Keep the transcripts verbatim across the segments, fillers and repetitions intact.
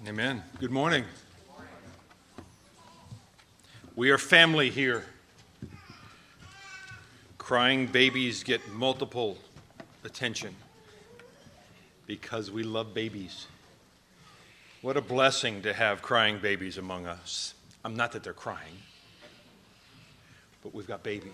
Amen. Good morning. We are family here. Crying babies get multiple attention because we love babies. What a blessing to have crying babies among us. I'm not that they're crying, but we've got babies.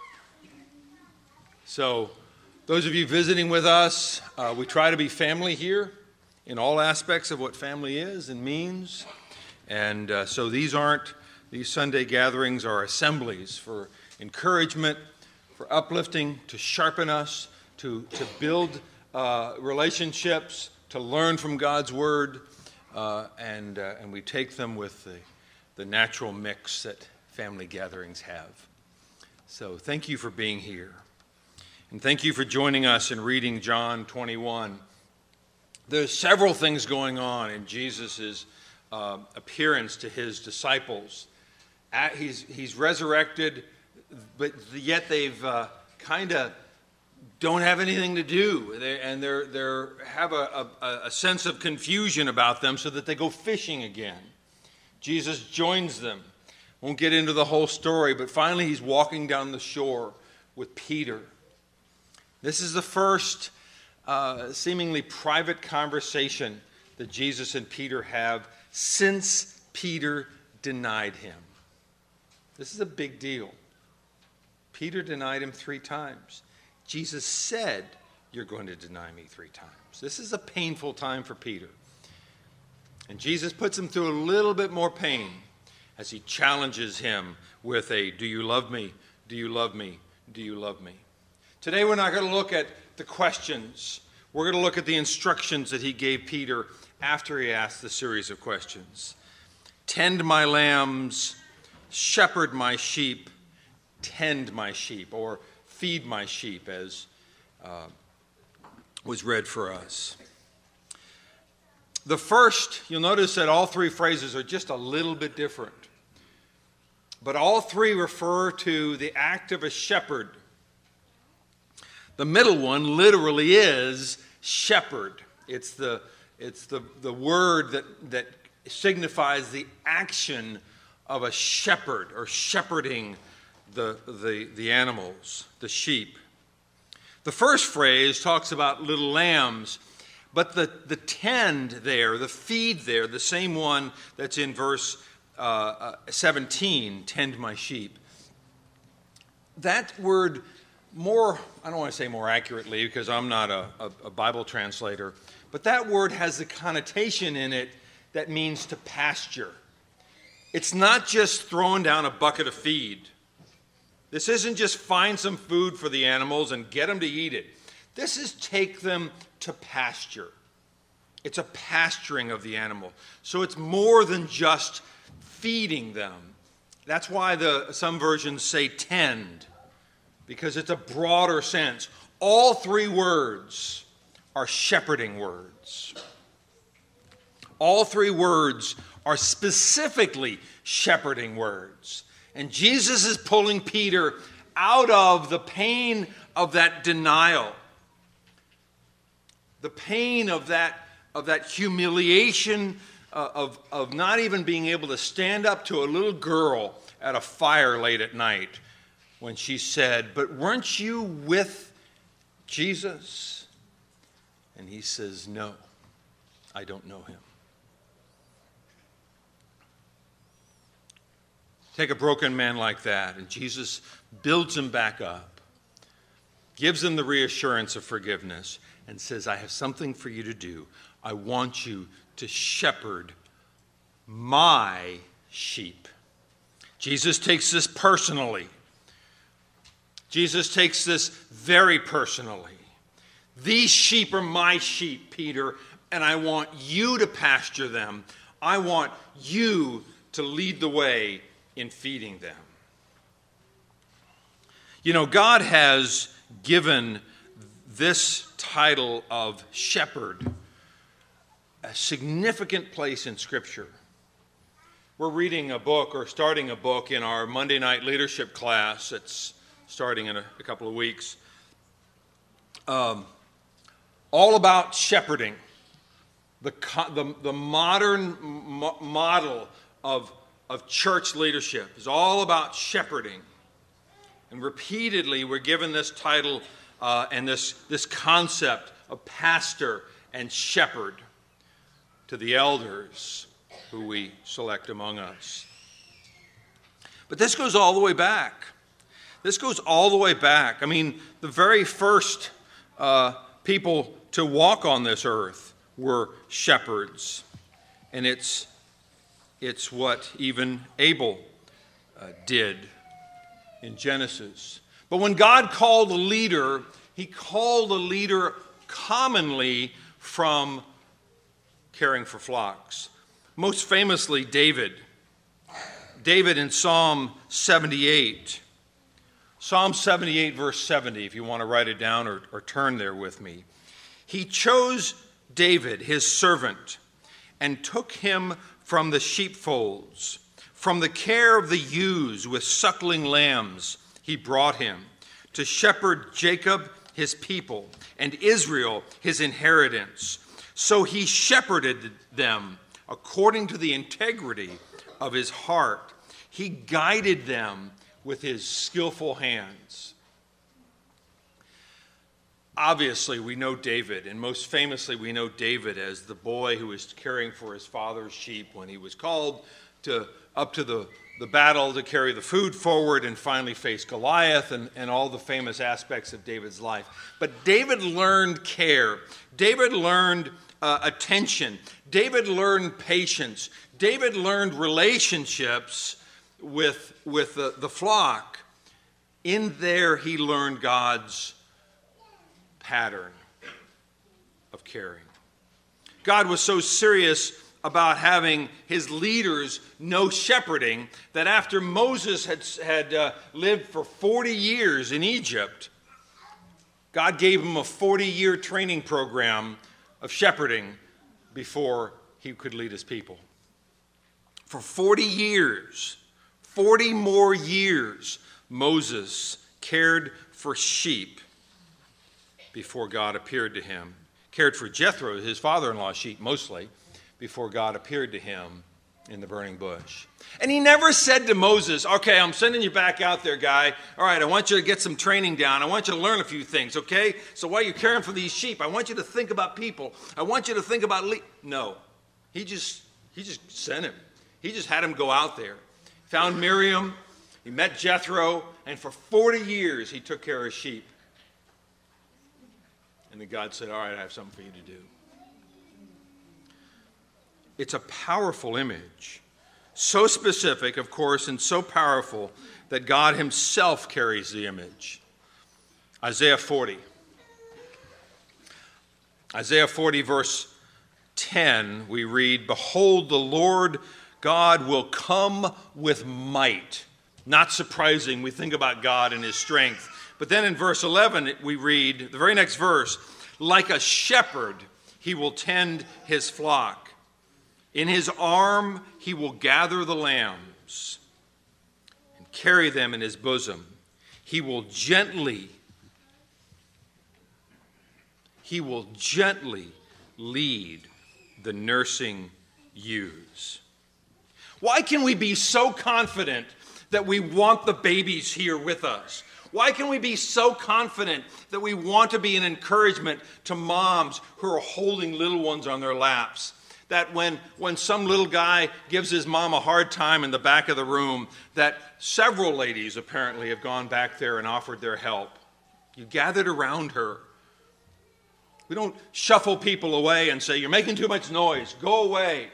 So, those of you visiting with us, uh, we try to be family here in all aspects of what family is and means. And uh, so these aren't, these Sunday gatherings are assemblies for encouragement, for uplifting, to sharpen us, to, to build uh, relationships, to learn from God's Word, uh, and, uh, and we take them with the, the natural mix that family gatherings have. So thank you for being here. And thank you for joining us in reading John twenty-one. There's several things going on in Jesus' uh, appearance to his disciples. At, he's, he's resurrected, but yet they've uh, kind of don't have anything to do. They, and they're, they're have a, a, a sense of confusion about them so that they go fishing again. Jesus joins them. Won't get into the whole story, but finally he's walking down the shore with Peter. This is the first Uh, seemingly private conversation that Jesus and Peter have since Peter denied him. This is a big deal. Peter denied him three times. Jesus said, "You're going to deny me three times." This is a painful time for Peter. And Jesus puts him through a little bit more pain as he challenges him with a, "Do you love me? Do you love me? Do you love me?" Today we're not going to look at the questions. We're going to look at the instructions that he gave Peter after he asked the series of questions. Tend my lambs, shepherd my sheep, tend my sheep, or feed my sheep, as uh, was read for us. The first, you'll notice that all three phrases are just a little bit different. But all three refer to the act of a shepherd. The middle one literally is shepherd. It's the, it's the, the word that, that signifies the action of a shepherd or shepherding the, the, the animals, the sheep. The first phrase talks about little lambs, but the, the tend there, the feed there, the same one that's in verse uh, seventeen, tend my sheep. That word more, I don't want to say more accurately because I'm not a, a, a Bible translator, but that word has the connotation in it that means to pasture. It's not just throwing down a bucket of feed. This isn't just find some food for the animals and get them to eat it. This is take them to pasture. It's a pasturing of the animal. So it's more than just feeding them. That's why the some versions say tend, because it's a broader sense. All three words are shepherding words. All three words are specifically shepherding words. And Jesus is pulling Peter out of the pain of that denial, the pain of that, of that humiliation uh, of, of not even being able to stand up to a little girl at a fire late at night, when she said, "But weren't you with Jesus?" And he says, "No, I don't know him." Take a broken man like that, and Jesus builds him back up, gives him the reassurance of forgiveness, and says, "I have something for you to do. I want you to shepherd my sheep." Jesus takes this personally. Jesus takes this very personally. These sheep are my sheep, Peter, and I want you to pasture them. I want you to lead the way in feeding them. You know, God has given this title of shepherd a significant place in Scripture. We're reading a book or starting a book in our Monday night leadership class. It's starting in a, a couple of weeks. Um, all about shepherding. the, the, the modern mo- model of, of church leadership is all about shepherding. And repeatedly we're given this title uh, and this, this concept of pastor and shepherd to the elders who we select among us. But this goes all the way back. This goes all the way back. I mean, the very first uh, people to walk on this earth were shepherds. And it's, it's what even Abel uh, did in Genesis. But when God called a leader, he called a leader commonly from caring for flocks. Most famously, David. David in Psalm seventy-eight. Psalm seventy-eight, verse seventy, if you want to write it down or, or turn there with me. He chose David, his servant, and took him from the sheepfolds. From the care of the ewes with suckling lambs, he brought him to shepherd Jacob, his people, and Israel, his inheritance. So he shepherded them according to the integrity of his heart. He guided them with his skillful hands. Obviously, we know David, and most famously, we know David as the boy who was caring for his father's sheep when he was called to up to the, the battle to carry the food forward and finally face Goliath and, and all the famous aspects of David's life. But David learned care. David learned uh, attention. David learned patience. David learned relationships with, with the, the flock. In there, he learned God's pattern of caring. God was so serious about having his leaders know shepherding that after Moses had, had uh, lived for forty years in Egypt, God gave him a forty-year training program of shepherding before he could lead his people. For forty years, forty more years, Moses cared for sheep before God appeared to him. Cared for Jethro, his father-in-law's sheep mostly, before God appeared to him in the burning bush. And he never said to Moses, okay, I'm sending you back out there, guy. All right, I want you to get some training down. I want you to learn a few things, okay? So while you're caring for these sheep, I want you to think about people. I want you to think about... Le-. No. He just, he just sent him. He just had him go out there. Found Miriam. He met Jethro. And for forty years, he took care of sheep. And then God said, all right, I have something for you to do. It's a powerful image. So specific, of course, and so powerful that God himself carries the image. Isaiah forty. Isaiah forty, verse ten, we read, behold, the Lord God will come with might. Not surprising, we think about God and his strength. But then in verse eleven, we read, the very next verse, like a shepherd, he will tend his flock. In his arm, he will gather the lambs and carry them in his bosom. He will gently, he will gently lead the nursing ewes. Why can we be so confident that we want the babies here with us? Why can we be so confident that we want to be an encouragement to moms who are holding little ones on their laps? That when, when some little guy gives his mom a hard time in the back of the room, that several ladies apparently have gone back there and offered their help. You gathered around her. We don't shuffle people away and say, you're making too much noise, go away.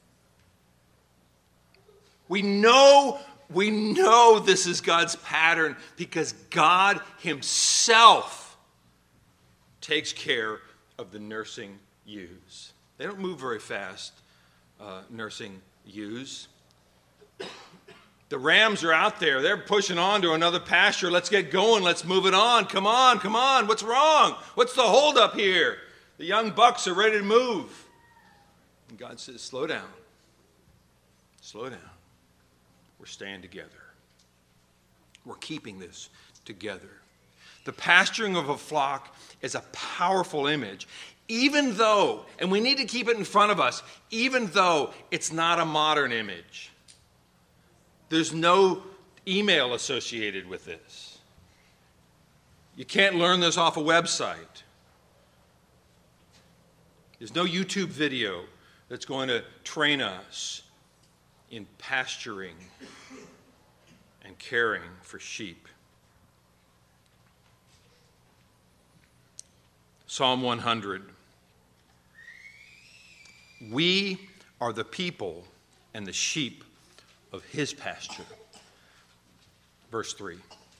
We know, we know this is God's pattern because God himself takes care of the nursing ewes. They don't move very fast, uh, nursing ewes. The rams are out there. They're pushing on to another pasture. Let's get going. Let's move it on. Come on, come on. What's wrong? What's the holdup here? The young bucks are ready to move. And God says, slow down. Slow down. We're staying together. We're keeping this together. The pasturing of a flock is a powerful image. even though, and we need to keep it in front of us, even though it's not a modern image. There's no email associated with this. You can't learn this off a website. There's no YouTube video that's going to train us in pasturing and caring for sheep. Psalm one hundred. We are the people and the sheep of his pasture. Verse three.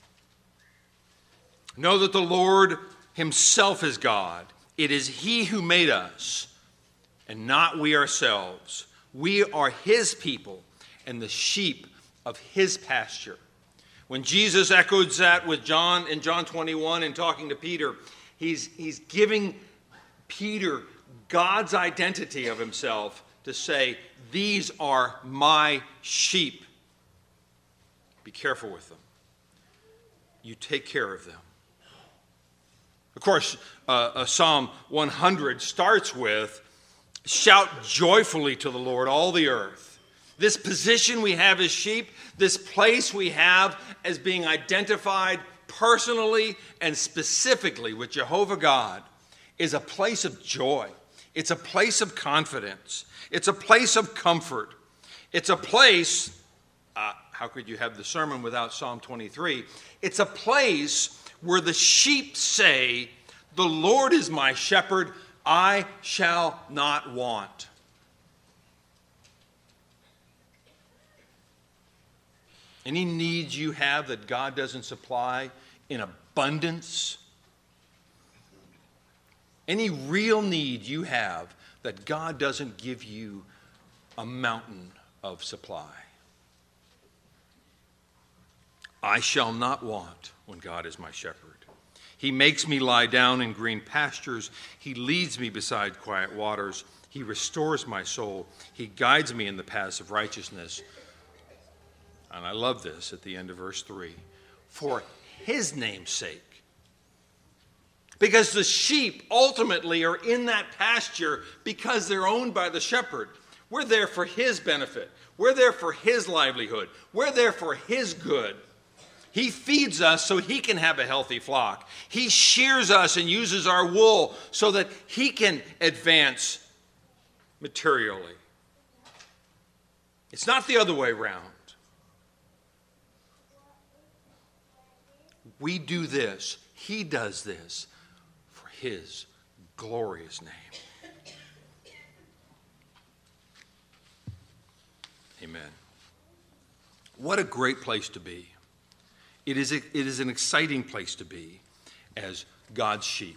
Know that the Lord himself is God. It is he who made us, and not we ourselves. We are his people and the sheep of his pasture. When Jesus echoed that with John in John twenty-one and talking to Peter, he's, he's giving Peter God's identity of himself to say, these are my sheep. Be careful with them. You take care of them. Of course, uh, uh, Psalm one hundred starts with, shout joyfully to the Lord, all the earth. This position we have as sheep, this place we have as being identified personally and specifically with Jehovah God, is a place of joy. It's a place of confidence. It's a place of comfort. It's a place, uh, how could you have the sermon without Psalm twenty-three? It's a place where the sheep say, the Lord is my shepherd, I shall not want. Any needs you have that God doesn't supply in abundance? Any real need you have that God doesn't give you a mountain of supply? I shall not want when God is my shepherd. He makes me lie down in green pastures. He leads me beside quiet waters. He restores my soul. He guides me in the paths of righteousness. And I love this at the end of verse three. For his name's sake. Because the sheep ultimately are in that pasture because they're owned by the shepherd. We're there for his benefit. We're there for his livelihood. We're there for his good. He feeds us so he can have a healthy flock. He shears us and uses our wool so that he can advance materially. It's not the other way around. We do this. He does this for his glorious name. Amen. What a great place to be. It is, a, it is an exciting place to be as God's sheep.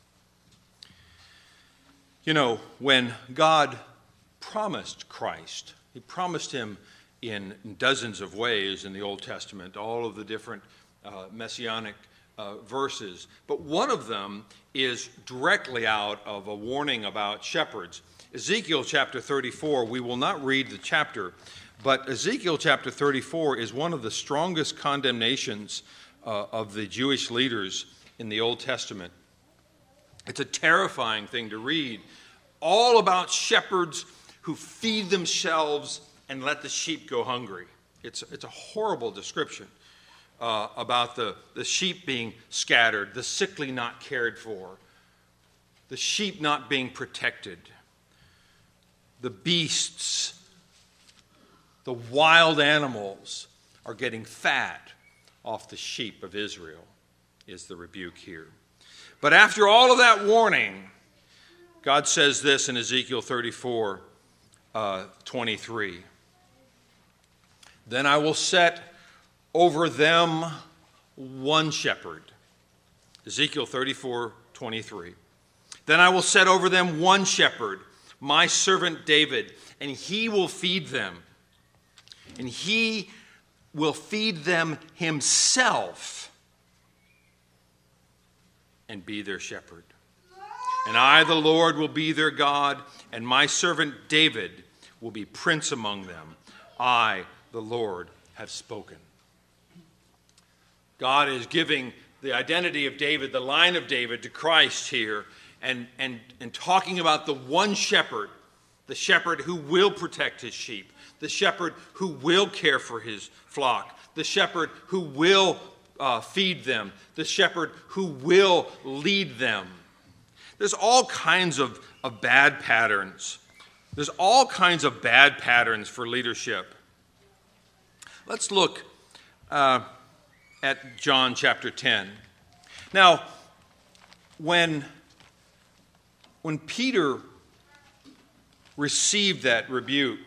You know, when God promised Christ, he promised him in dozens of ways in the Old Testament, all of the different uh, messianic uh, verses. But one of them is directly out of a warning about shepherds. Ezekiel chapter thirty-four, we will not read the chapter, but Ezekiel chapter thirty-four is one of the strongest condemnations uh, of the Jewish leaders in the Old Testament. It's a terrifying thing to read, all about shepherds who feed themselves and let the sheep go hungry. It's, it's a horrible description uh, about the, the sheep being scattered, the sickly not cared for, the sheep not being protected, the beasts, the wild animals are getting fat off the sheep of Israel, is the rebuke here. But after all of that warning, God says this in Ezekiel thirty-four, uh, twenty-three. Then I will set over them one shepherd. Ezekiel thirty-four, twenty-three. Then I will set over them one shepherd, my servant David, and he will feed them. And he will feed them himself and be their shepherd. And I, the Lord, will be their God, and my servant David will be prince among them. I, the Lord, have spoken. God is giving the identity of David, the line of David, to Christ here. and, and, and talking about the one shepherd, the shepherd who will protect his sheep, the shepherd who will care for his flock, the shepherd who will uh, feed them, the shepherd who will lead them. There's all kinds of, of bad patterns. There's all kinds of bad patterns for leadership. Let's look uh, at John chapter ten. Now, when, when Peter received that rebuke,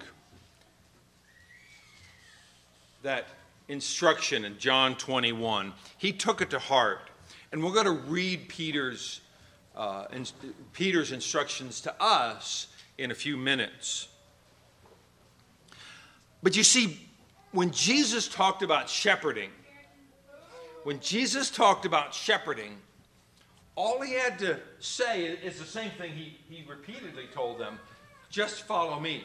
that instruction in John twenty-one, he took it to heart. And we're going to read Peter's, uh, in, Peter's instructions to us in a few minutes. But you see, when Jesus talked about shepherding, when Jesus talked about shepherding, all he had to say is the same thing he, he repeatedly told them: just follow me.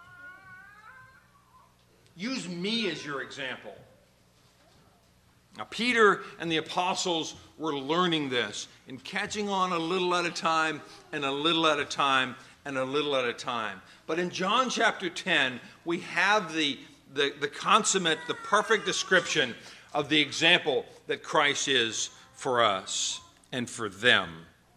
Use me as your example. Now, Peter and the apostles were learning this and catching on a little at a time and a little at a time and a little at a time. But in John chapter ten, we have the, the, the consummate, the perfect description of the example that Christ is for us and for them.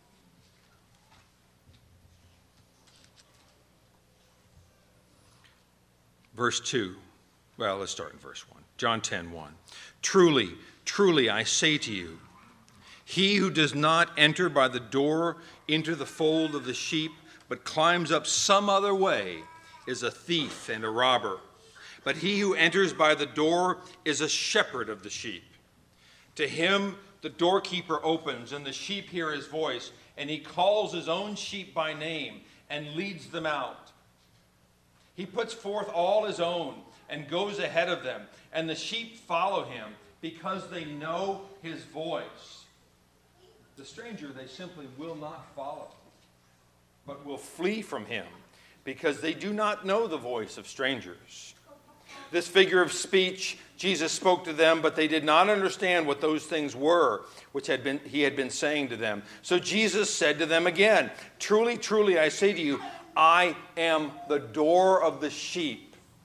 Verse two. Well, let's start in verse one. John ten one. Truly, truly, I say to you, he who does not enter by the door into the fold of the sheep, but climbs up some other way, is a thief and a robber. But he who enters by the door is a shepherd of the sheep. To him the doorkeeper opens, and the sheep hear his voice, and he calls his own sheep by name and leads them out. He puts forth all his own and goes ahead of them, and the sheep follow him because they know his voice. The stranger they simply will not follow, but will flee from him because they do not know the voice of strangers. This figure of speech Jesus spoke to them, but they did not understand what those things were which had been he had been saying to them. So Jesus said to them again, truly, truly, I say to you, I am the door of the sheep.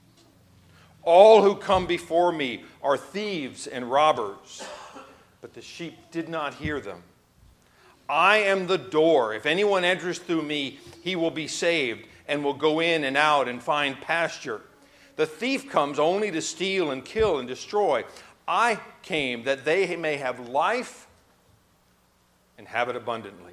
All who come before me are thieves and robbers, but the sheep did not hear them. I am the door. If anyone enters through me, he will be saved and will go in and out and find pasture. The thief comes only to steal and kill and destroy. I came that they may have life and have it abundantly.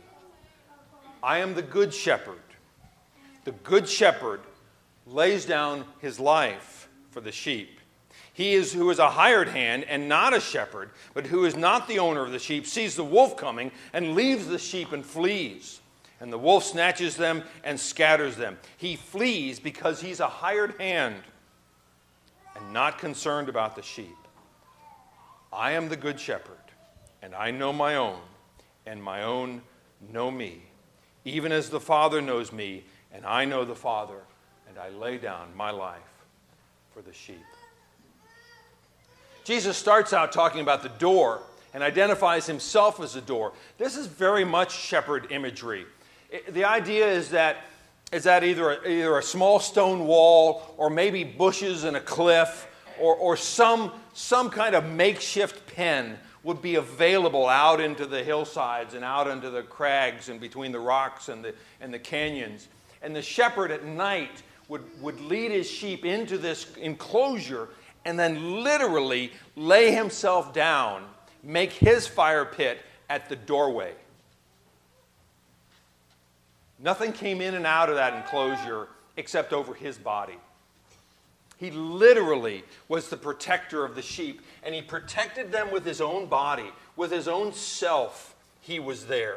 I am the good shepherd. The good shepherd lays down his life for the sheep. He is who is a hired hand and not a shepherd, but who is not the owner of the sheep, sees the wolf coming and leaves the sheep and flees. And the wolf snatches them and scatters them. He flees because he's a hired hand and not concerned about the sheep. I am the good shepherd, and I know my own, and my own know me, even as the Father knows me, and I know the Father, and I lay down my life for the sheep. Jesus starts out talking about the door and identifies himself as the door. This is very much shepherd imagery. It, the idea is that, is that either, a, either a small stone wall or maybe bushes and a cliff or, or some, some kind of makeshift pen would be available out into the hillsides and out into the crags and between the rocks and the, and the canyons. And the shepherd at night would, would lead his sheep into this enclosure and then literally lay himself down, make his fire pit at the doorway. Nothing came in and out of that enclosure except over his body. He literally was the protector of the sheep, and he protected them with his own body, with his own self. He was there.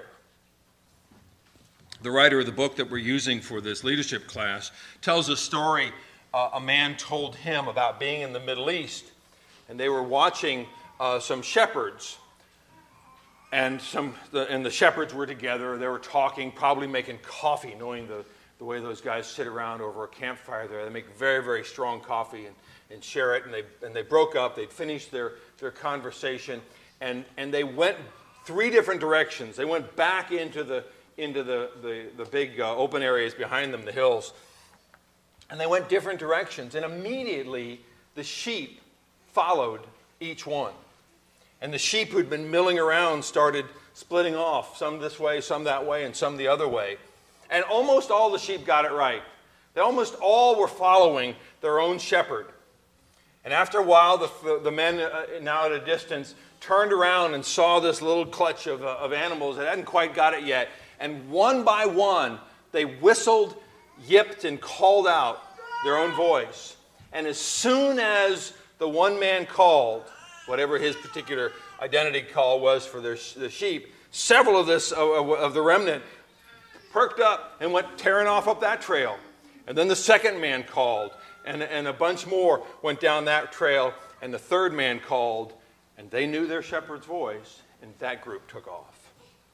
The writer of the book that we're using for this leadership class tells a story uh, a man told him about being in the Middle East, and they were watching uh, some shepherds, and some the, and the shepherds were together. They were talking, probably making coffee, knowing the, the way those guys sit around over a campfire there. They make very, very strong coffee and, and share it, and they and they broke up. They'd finished their, their conversation, and, and they went three different directions. They went back into the into the, the, the big uh, open areas behind them, the hills. And they went different directions. And immediately, the sheep followed each one. And the sheep who'd been milling around started splitting off, some this way, some that way, and some the other way. And almost all the sheep got it right. They almost all were following their own shepherd. And after a while, the, the, the men, uh, now at a distance, turned around and saw this little clutch of, uh, of animals that hadn't quite got it yet. And one by one, they whistled, yipped, and called out their own voice. And as soon as the one man called, whatever his particular identity call was for their, the sheep, several of, this, of, of the remnant perked up and went tearing off up that trail. And then the second man called, and, and a bunch more went down that trail, and the third man called, and they knew their shepherd's voice, and that group took off.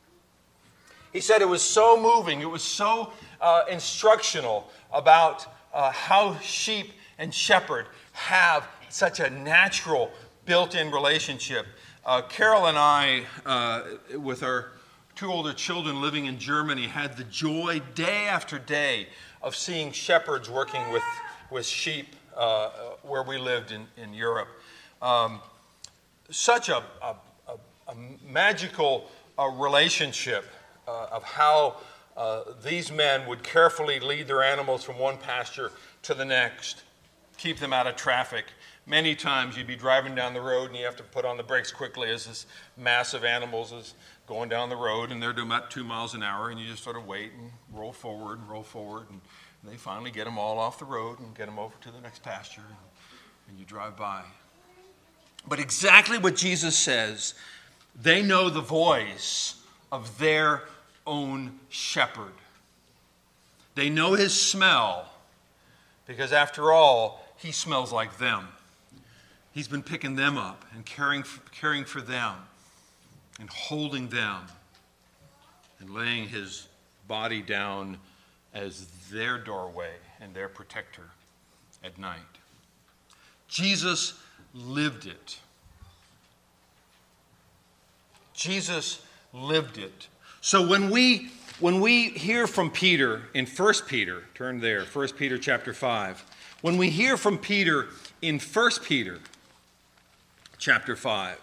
He said it was so moving, it was so uh, instructional about uh, how sheep and shepherd have such a natural, built-in relationship. Uh, Carol and I, uh, with our two older children living in Germany, had the joy day after day of seeing shepherds working with, with sheep uh, where we lived in, in Europe. Um, such a, a, a, a magical uh, relationship uh, of how uh, these men would carefully lead their animals from one pasture to the next, keep them out of traffic. Many times you'd be driving down the road and you have to put on the brakes quickly as this mass of animals is going down the road, and they're doing about two miles an hour, and you just sort of wait and roll forward and roll forward, and, and they finally get them all off the road and get them over to the next pasture, and, and you drive by. But exactly what Jesus says, they know the voice of their own shepherd. They know his smell, because after all, he smells like them. He's been picking them up and caring for, caring for them and holding them and laying his body down as their doorway and their protector at night. Jesus lived it. Jesus lived it. So when we when we hear from Peter in First Peter, turn there, First Peter chapter five. When we hear from Peter in First Peter chapter five,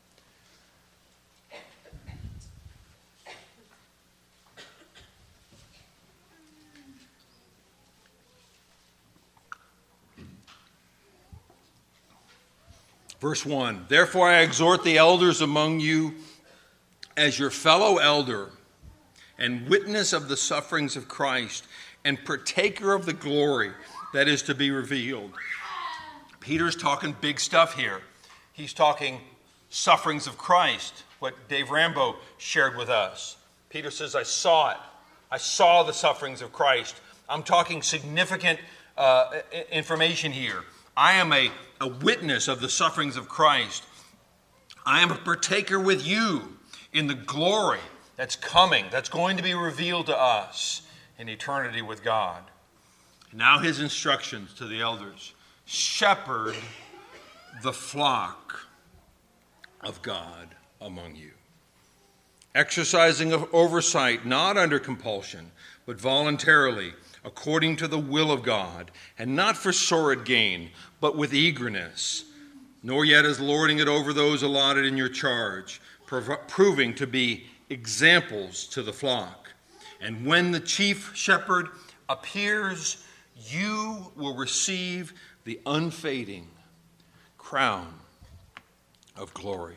verse one, therefore I exhort the elders among you as your fellow elder and witness of the sufferings of Christ and partaker of the glory that is to be revealed. Peter's talking big stuff here. He's talking sufferings of Christ, what Dave Rambo shared with us. Peter says, I saw it. I saw the sufferings of Christ. I'm talking significant uh, information here. I am a, a witness of the sufferings of Christ. I am a partaker with you in the glory that's coming, that's going to be revealed to us in eternity with God. Now his instructions to the elders. Shepherd the flock of God among you, exercising of oversight, not under compulsion, but voluntarily, according to the will of God, and not for sordid gain, but with eagerness, nor yet as lording it over those allotted in your charge, prov- proving to be examples to the flock. And when the chief shepherd appears, you will receive the unfading crown of glory.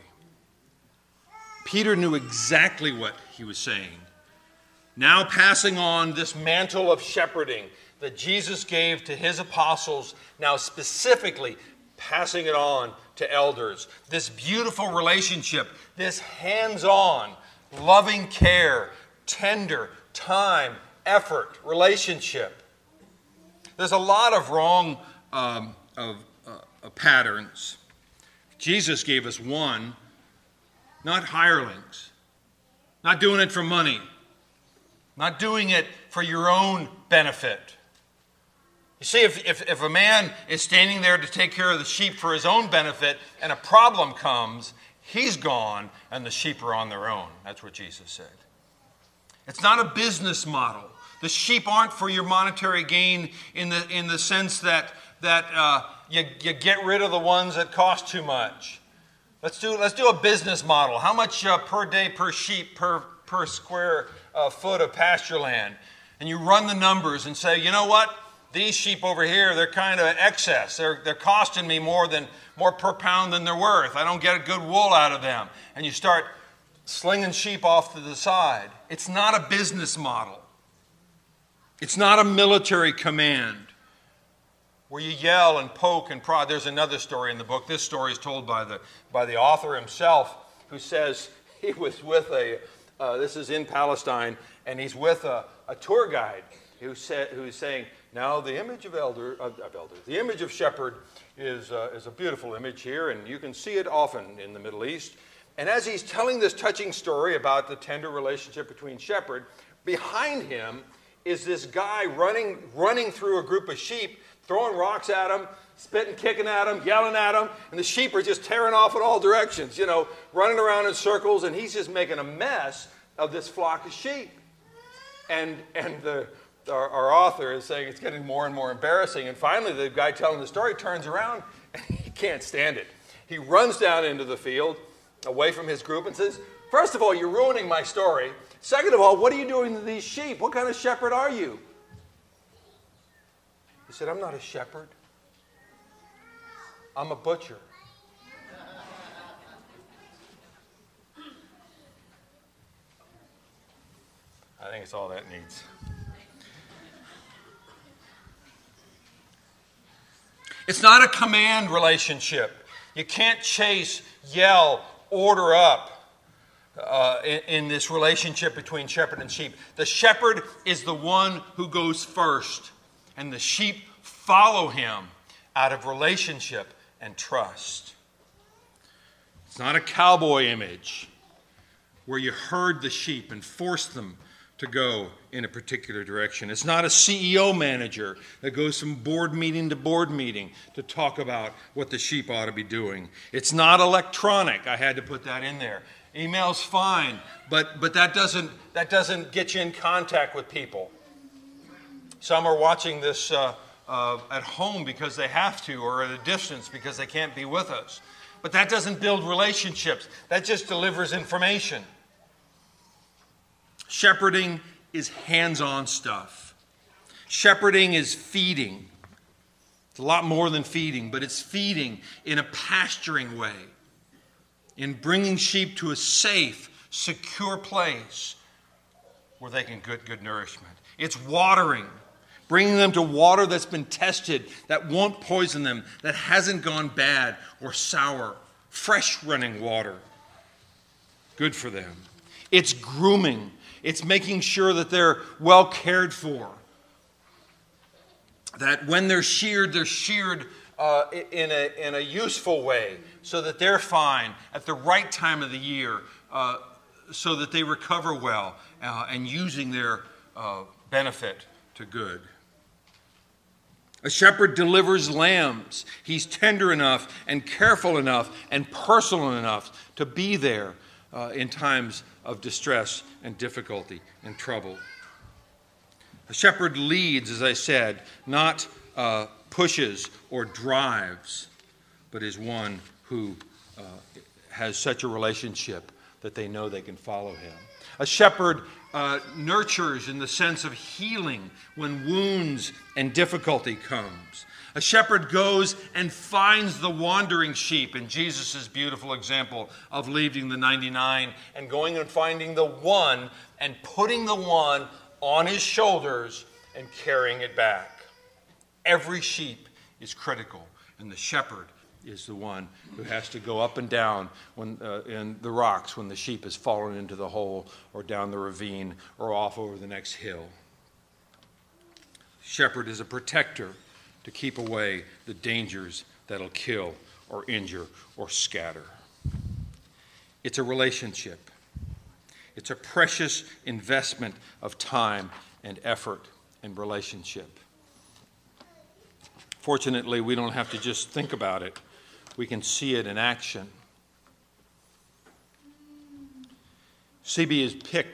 Peter knew exactly what he was saying. Now passing on this mantle of shepherding that Jesus gave to his apostles, now specifically passing it on to elders. This beautiful relationship, this hands-on, loving care, tender, time, effort, relationship. There's a lot of wrong um, of, uh, of patterns. Jesus gave us one, not hirelings, not doing it for money, not doing it for your own benefit. You see, if, if, if a man is standing there to take care of the sheep for his own benefit and a problem comes, he's gone and the sheep are on their own. That's what Jesus said. It's not a business model. The sheep aren't for your monetary gain in the in the sense that that uh, you you get rid of the ones that cost too much. Let's do let's do a business model. How much uh, per day per sheep per per square uh, foot of pasture land? And you run the numbers and say, you know what? These sheep over here, they're kind of excess. They're they're costing me more than more per pound than they're worth. I don't get a good wool out of them. And you start slinging sheep off to the side. It's not a business model. It's not a military command where you yell and poke and prod. There's another story in the book. This story is told by the by the author himself, who says he was with a, uh, this is in Palestine, and he's with a, a tour guide who said, who's saying, now the image of elder, of, of elder, the image of shepherd is, uh, is a beautiful image here, and you can see it often in the Middle East. And as he's telling this touching story about the tender relationship between shepherd, behind him is this guy running, running through a group of sheep, throwing rocks at them, spitting, kicking at them, yelling at them, and the sheep are just tearing off in all directions, you know, running around in circles, and he's just making a mess of this flock of sheep. And and the our, our author is saying it's getting more and more embarrassing, and finally the guy telling the story turns around, and he can't stand it. He runs down into the field, away from his group, and says, first of all, you're ruining my story. Second of all, what are you doing to these sheep? What kind of shepherd are you? He said, I'm not a shepherd. I'm a butcher. I think it's all that needs. It's not a command relationship. You can't chase, yell, order up uh, in, in this relationship between shepherd and sheep. The shepherd is the one who goes first, and the sheep follow him out of relationship and trust. It's not a cowboy image where you herd the sheep and force them to go in a particular direction. It's not a C E O manager that goes from board meeting to board meeting to talk about what the sheep ought to be doing. It's not electronic. I had to put that in there. Email's fine, but but that doesn't that doesn't get you in contact with people. Some are watching this uh, uh, at home because they have to, or at a distance because they can't be with us. But that doesn't build relationships. That just delivers information. Shepherding is hands-on stuff. Shepherding is feeding. It's a lot more than feeding, but it's feeding in a pasturing way, in bringing sheep to a safe, secure place where they can get good nourishment. It's watering, bringing them to water that's been tested, that won't poison them, that hasn't gone bad or sour, fresh running water. Good for them. It's grooming. It's making sure that they're well cared for. That when they're sheared, they're sheared uh, in, a, in a useful way so that they're fine at the right time of the year uh, so that they recover well uh, and using their uh, benefit to good. A shepherd delivers lambs. He's tender enough and careful enough and personal enough to be there uh, in times of distress and difficulty and trouble. A shepherd leads, as I said, not uh, pushes or drives, but is one who uh, has such a relationship that they know they can follow him. A shepherd uh, nurtures in the sense of healing when wounds and difficulty comes. A shepherd goes and finds the wandering sheep in Jesus' beautiful example of leaving the ninety-nine and going and finding the one and putting the one on his shoulders and carrying it back. Every sheep is critical, and the shepherd is the one who has to go up and down when, uh, in the rocks when the sheep has fallen into the hole or down the ravine or off over the next hill. Shepherd is a protector to keep away the dangers that'll kill or injure or scatter. It's a relationship. It's a precious investment of time and effort and relationship. Fortunately, we don't have to just think about it. We can see it in action. C B has picked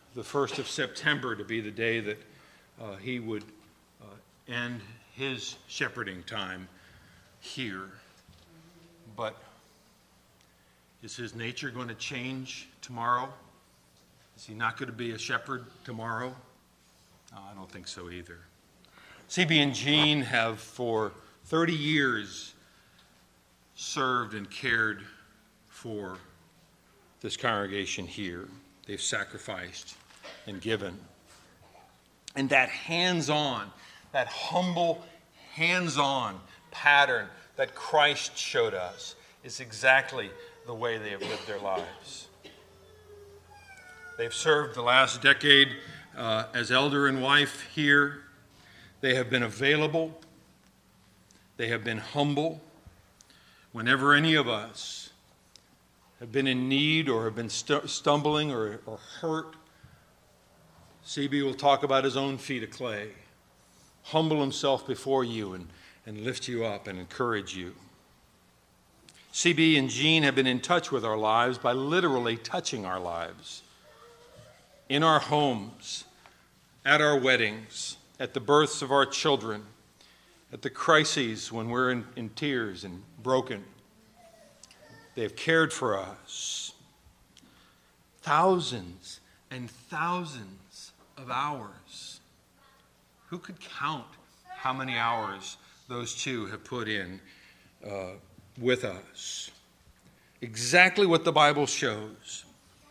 the first of September to be the day that uh, he would uh, end his shepherding time here. But is his nature going to change tomorrow? Is he not going to be a shepherd tomorrow? No, I don't think so either. C B and Jean have for thirty years served and cared for this congregation here. They've sacrificed and given. And that hands-on, that humble hands-on pattern that Christ showed us is exactly the way they have lived their lives. They've served the last decade uh, as elder and wife here. They have been available. They have been humble. Whenever any of us have been in need or have been st- stumbling or, or hurt, C B will talk about his own feet of clay, humble himself before you and, and lift you up and encourage you. C B and Jean have been in touch with our lives by literally touching our lives. In our homes, at our weddings, at the births of our children, at the crises when we're in, in tears and broken. They've cared for us. Thousands and thousands of hours. Who could count how many hours those two have put in uh, with us? Exactly what the Bible shows.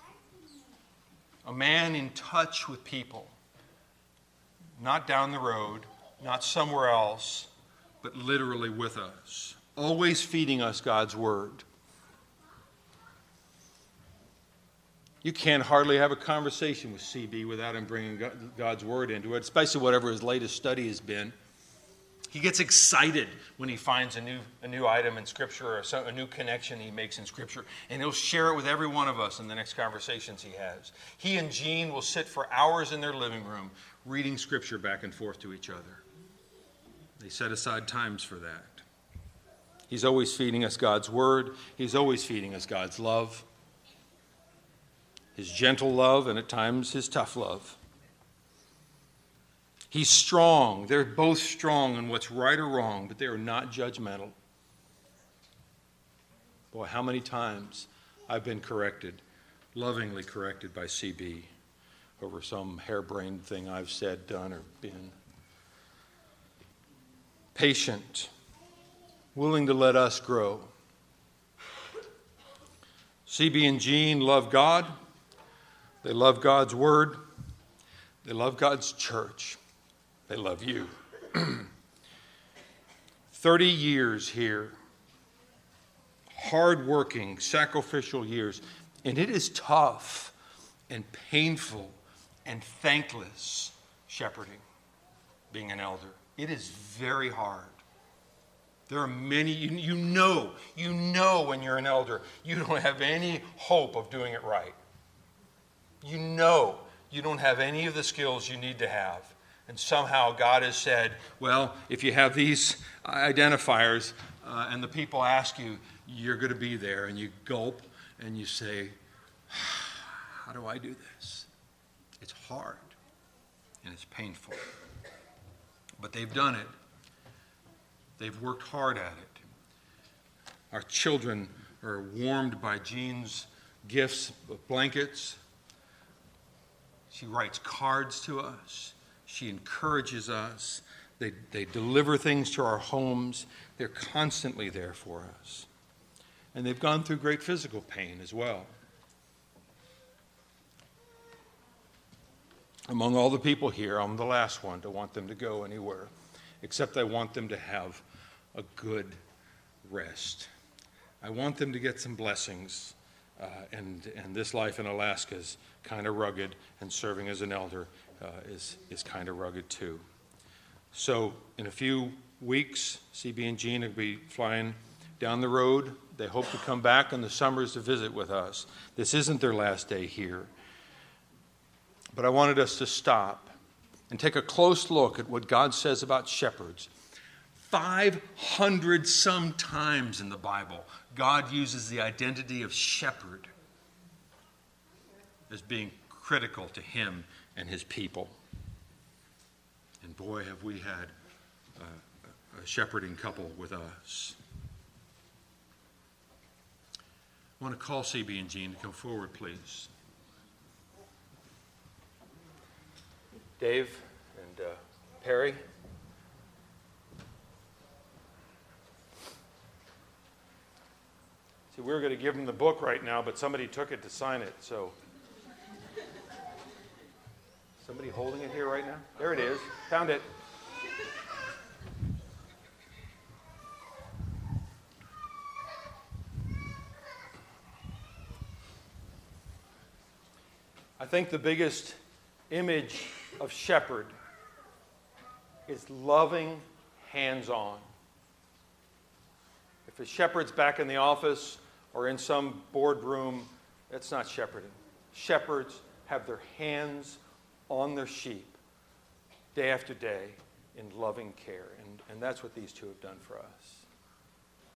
A man in touch with people. Not down the road, not somewhere else, but literally with us. Always feeding us God's Word. You can't hardly have a conversation with C B without him bringing God's Word into it, especially whatever his latest study has been. He gets excited when he finds a new, a new item in Scripture or some, a new connection he makes in Scripture, and he'll share it with every one of us in the next conversations he has. He and Jean will sit for hours in their living room reading Scripture back and forth to each other. They set aside times for that. He's always feeding us God's Word. He's always feeding us God's love. His gentle love and at times his tough love. He's strong. They're both strong in what's right or wrong, but they are not judgmental. Boy, how many times I've been corrected, lovingly corrected by C B over some harebrained thing I've said, done, or been. Patient, willing to let us grow. C B and Jean love God. They love God's Word. They love God's church. They love you. Thirty years here. Hard-working, sacrificial years. And it is tough and painful and thankless shepherding, being an elder. It is very hard. There are many, you, you know, you know when you're an elder, you don't have any hope of doing it right. You know you don't have any of the skills you need to have. And somehow God has said, well, if you have these identifiers uh, and the people ask you, you're going to be there. And you gulp and you say, how do I do this? It's hard and it's painful. But they've done it. They've worked hard at it. Our children are warmed by Jean's gifts of blankets. She writes cards to us. She encourages us. They, they deliver things to our homes. They're constantly there for us. And they've gone through great physical pain as well. Among all the people here, I'm the last one to want them to go anywhere, except I want them to have a good rest. I want them to get some blessings. Uh, and, and this life in Alaska is kind of rugged, and serving as an elder uh, is, is kind of rugged too. So in a few weeks, C B and Jean will be flying down the road. They hope to come back in the summers to visit with us. This isn't their last day here. But I wanted us to stop and take a close look at what God says about shepherds. five hundred some times in the Bible, God uses the identity of shepherd as being critical to him and his people. And boy, have we had uh, a shepherding couple with us. I want to call C B and Jean to come forward, please. Dave and uh, Perry. See, we were going to give them the book right now, but somebody took it to sign it, so. Somebody holding it here right now? There it is. Found it. I think the biggest image of shepherd is loving, hands-on. If a shepherd's back in the office or in some boardroom, that's not shepherding. Shepherds have their hands on their sheep day after day in loving care, and, and that's what these two have done for us.